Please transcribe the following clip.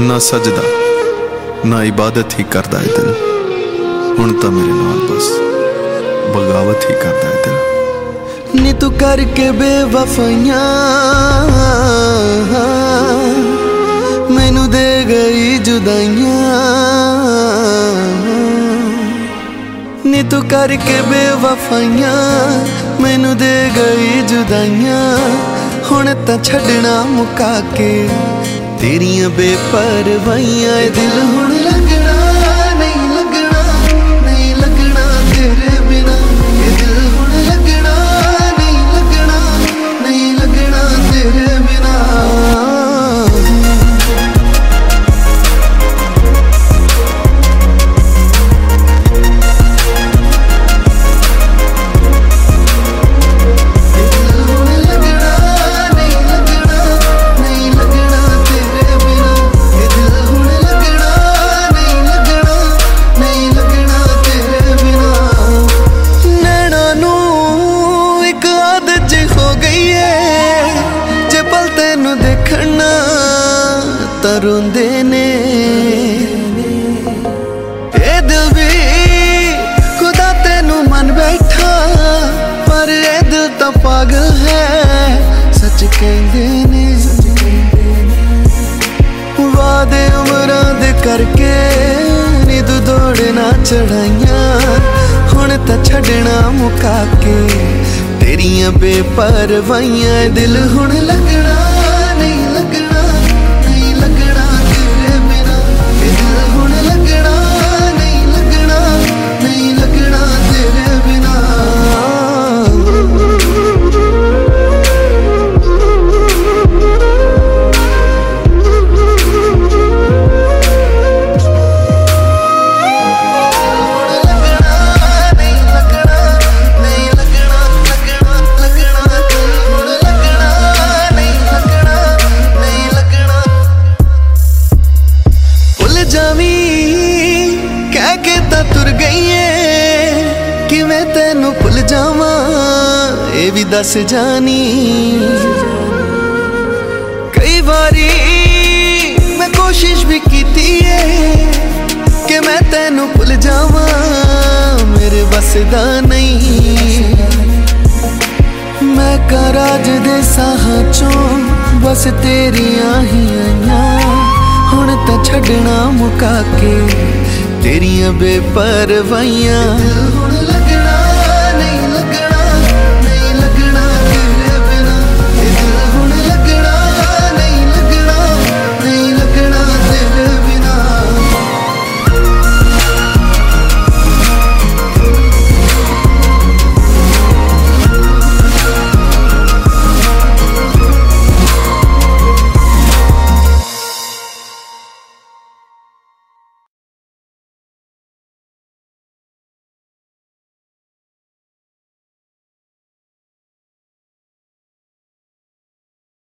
ना सजदा ना इबादत ही करदा है दिल। हुण तां मेरे नाल बस बगावत ही करदा है दिल। नी तू करके बेवफाइयां मैनू दे गई जुदाइयां। नी तू करके बेवफाइयां मैनू दे गई जुदाइयां। हुण तां छड्डना मुका के तेरियां बेपरवाहियां। दिल हुण लगना नहीं लगना नहीं लगना तेरे बिना। ये दिल हुण लगना नहीं लगना नहीं लगना तेरे बिना। देखना तरुंदे ने ए दिल भी खुदा तेनू मन बैठा। पर ए दिल तो पागल है सच कहंदे ने। वादे उमरां दे करके नी तू दौड़ना चढ़ाइयां। हुण तां छड्डना मुका के तेरियां बेपरवाहियां। दिल हुण लगना नहीं लगना नहीं लगना तेरे बिना। ये दिल हुण लगना नहीं लगना नहीं लगना तेरे बिना। कह के तां तुर गई है कि मैं तेनू भुल जावां ये भी दस जानी। कई बारी मैं कोशिश भी कीती है कि मैं तेनू भुल जावां मेरे बस दा नहीं। मैं कराज दे साहां चों बस तेरियां ही आईयां। हुण तां छड्डना मुका के तेरियां बेपरवाहियां।